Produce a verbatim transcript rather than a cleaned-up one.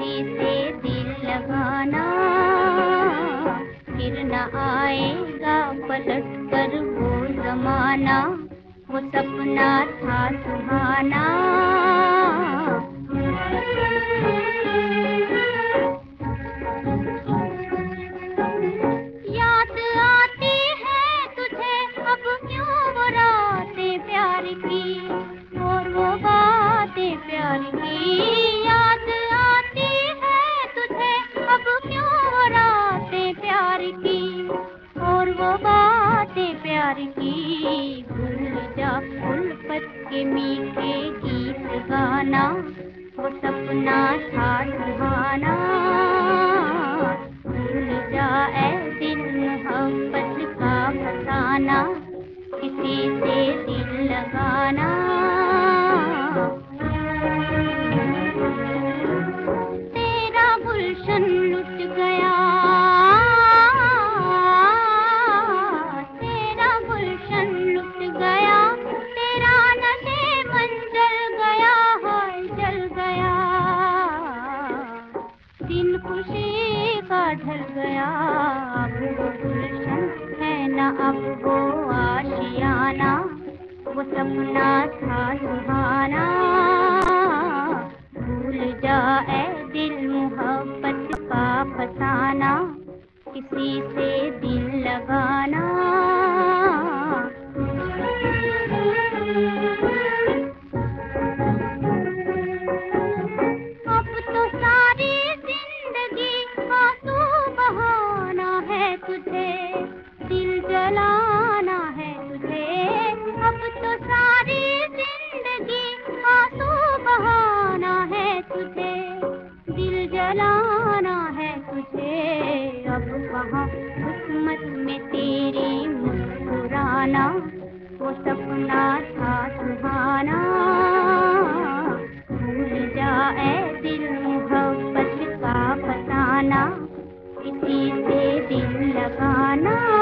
किसी से दिल लगाना, फिर न आएगा पलट कर वो जमाना, वो सपना था सुहाना। याद आती है तुझे अब क्यों वो रातें प्यार की, और वो बातें प्यार की। याद आती है तुझे अब क्यों वो रातें प्यार की, और वो बातें प्यार की। भूल जा उल्फत के मीठे गीत गाना, वो सपना था सुहाना। भूल जा ऐ दिल मोहब्बत का फसाना, किसी से दिल लगाना। तेरा गुलशन लुट गया, तेरा गुलशन लुट गया, तेरा नशे-मन जल गया, हाय जल गया। दिन खुशी का ढल गया, अब वो गुलशन है न अब वो आशियाना, वो सपना था सुहाना। भूल जा ऐ दिल मोहब्बत का फसाना, किसी से दिल लगाना। अब तो सारी जिंदगी आंसू बहाना है तुझे, दिल जलाना है तुझे। अब तो सारी जिंदगी आंसू बहाना है तुझे, दिल जलाना है तुझे। अब कहाँ किस्मत में तेरी मुस्कुराना, वो सपना था सुहाना। भूल जा ऐ दिल मोहब्बत का फसाना, किसी से दिल लगाना।